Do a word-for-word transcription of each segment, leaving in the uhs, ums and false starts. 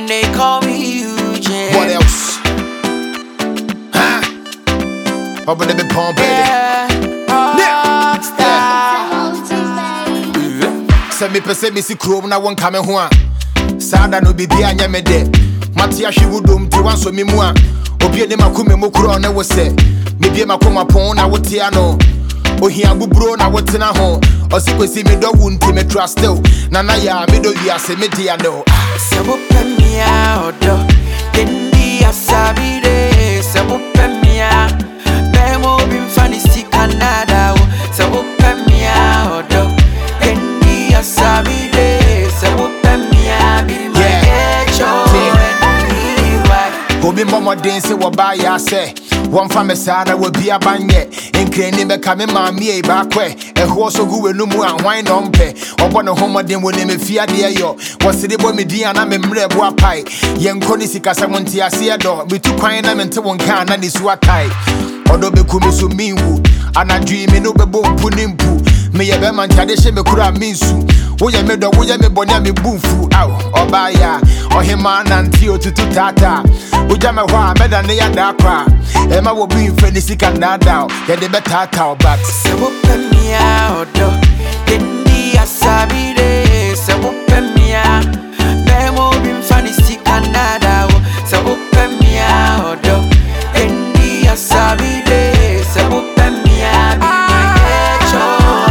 and they call me Eugene. What else? Huh? Over the big pump, baby. Yeah, rockstar. Send me per se me see chrome na one coming home. Sada no be there anya me de. Matia she would dum to one so me mua. Obi ne makume mokro na wo se. Me bie makoma pon na wo tia no. Ohia bubro na wo tena ho. Osikwesi me do wunti me trust still. Na na ya me do wi ase me dia no. Se wo pemia odo. Dendi asabi de. Se wo pemia. Bemo bim fani si Canada. Se wo pemia odo. Dendi asabi de. Se wo pemia bi my echo. Obi mama den se wo ba ya se. One family sana will be a banye. In Crane be coming mammy a backwe. A horse go with no more and wine on pay. Or one of home then when they fear dear yo. Was the boy me dear and I'm a mre pie. Young Conisika Samontia see a door. We took crying them into one can and is what tie. Although be coming so mean woo. And I dream in over bone punim poo. May a beman tradition me could have mean so. Oh, you made the way me bonya me boom fu out. Or by ya. Or him man and Tio to tata. Ujama wa meda ne ya da kwa. Emma will be in Freddy can that down. Get the better towel back. Se wo pemia odo. Dendi asabi de. Se wo pemia. Bemo bim fani si Canada. Se wo pemia odo. Dendi asabi de. Se wo pemia bi my echo.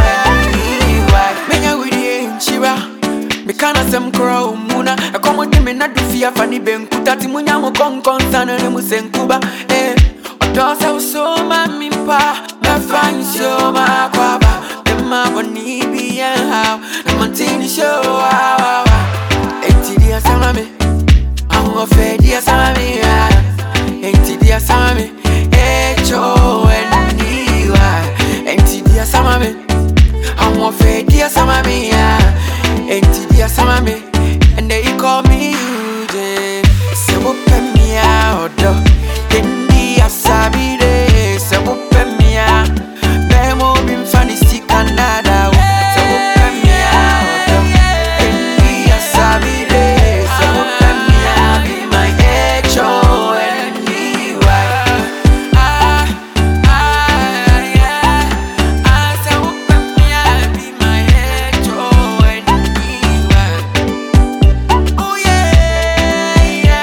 Menya widi enchiba. Me kana sem crow muna. E komo de me na do fia fani benkuta ti munya mo kon kon sana ne musenkuba. Eh. Odo so mami pa. Me find so ma kwaba. Me ma boni bi en how. Me mantini show wow. Enti dia sama me. Amo fe dia sama me. Enti dia sama me. Echo eni wa. Enti dia sama me. Amo fe dia sama me. Enti dia sama me. And they call me Eugene. Se wo pemia odo. Dendi asabi de. Se wo pemia. Bemo bim fani si Canada. Se wo pemia odo. Dendi asabi de. Se wo pemia be my echo anyway. Ah ah yeah. Ah se wo pemia be my echo anyway. Oh yeah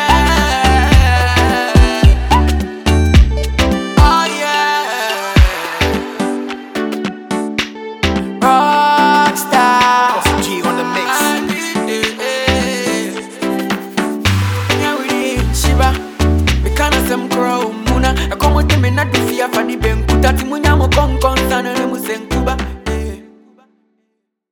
yeah. Oh yeah. Rockstar. G on the mix. Yeah, we did Shiba. Me kana sem crow muna. E komo de me na do fia fani benkuta ti munya mo kon kon sana ne musenku.